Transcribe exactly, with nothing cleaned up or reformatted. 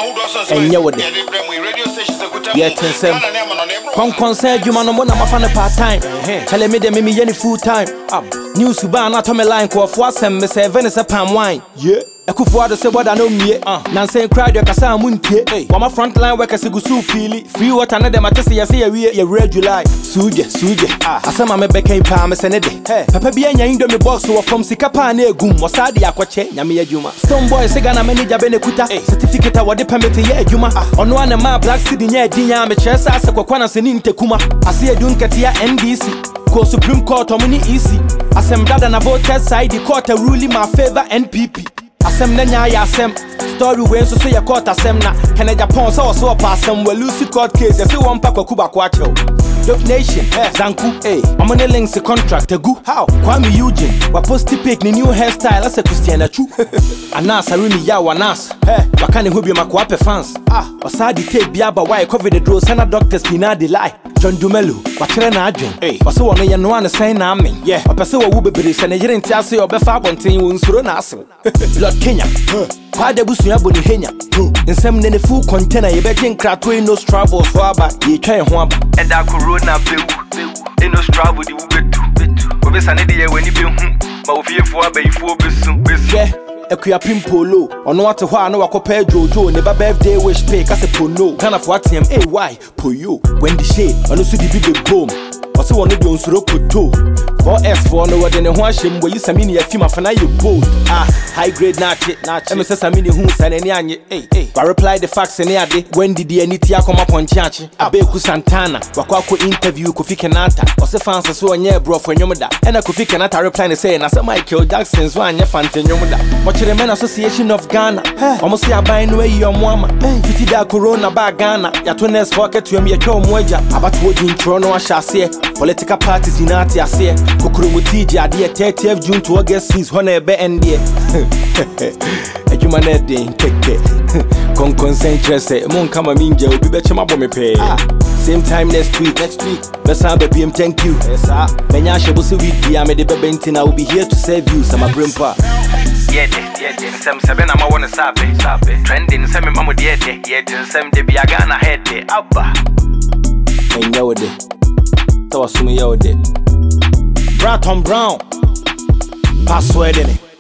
And you with it. Yet, Sam. Concern you, man, I'm a fan of part time. Tell me, they me any full time. News to ban, not on my line, call for some, Miss Venice a palm wine. Yeah. I could for say what I know me. Nancy cried your Casa Munke. While my front line workers go so freely. Free water, another matter, I see a year, red July. Suja, Suja. I saw my became Palmas and a day. Papa be an indomie box who from Sikapa near Gum, was Sadi Aquache, Yamia Juma. Stone boy, Segana Manager Benecuta, certificate of what the permit ye Juma. On one of my black city near Diam, Chess, Aquanas and Intekuma. I see a Dunkatia N B C. Call Supreme Court or many easy. I send brother and a voter side, the court a ruling my favor N P P. Asem nanya ya asem story when so say court asem na Canada Japan so so pass some we lose court case if you want pack Kuba kwacho Dope Nation Zanku eh I'm on the links the contract egu how Kwame Eugene wa post pic ni new hairstyle as a Christiana chu anas arimi ya wanas eh wakane hobi makwape fans ah wasadi tape bia ba why cover the draw sana doctors bina the lie John Dumelu wakyere na adwen eh wase wono ye no an sign na amen yeah opese wo bebere se na yere nti ase obefa abonten wo nsuro na ase Lord Kenya kwa de busu ya boni henya nsem ne ne full container ye be gin krato no travel for aba ye twa ho aba eda corona bewu bewu no travel di betu betu obesa ne de ye wani be hu ma ofiefo aba ifo besu besu yeah Ekuya pimpolo ono ate ho ana wakopa jojo ne ba birthday wish pay kase pono Ghana for atm eh why poyo when the shade ono so di big boom wase wono de onsuro koto four S for no wode ne ho ahyem boyi samini ya fima fana ye bold ah high grade na che na che me samini hu sanani anye eh eh ba reply the facts ne ade when did the aniti akoma ponchi ache abeku Santana wakwako interview Kofi Kenata wase fans so onye bro for nyomda ena Kofi Kenata reply ne say na say Michael Jackson so anye fante nyomda the Men Association of Ghana, almost see a buy no way your mama. Fifty da corona ba Ghana, ya to next pocket to me a show moja. About what in Toronto, I shall say. Political parties in Atia say. Kukuru Mutiji at the thirtieth of June to August since one a be end year. A human head ding, take it. Con consent, say, Mon Kama Minja will be better my bomb pay. Same time next week, next week. Best have a B M, thank you. Yes, sir. Menyasha Busi with the Amede Bentin, I will be here to serve you, some of Brimpa. Yeah, yeah, yeah. Some seven, I'm a one sabe, sabe. Trending, some mamma, yeah, yeah. Some de be a Ghana head, abba. And yo, de. So, assume yo, de. Bratton Brown. Password in it.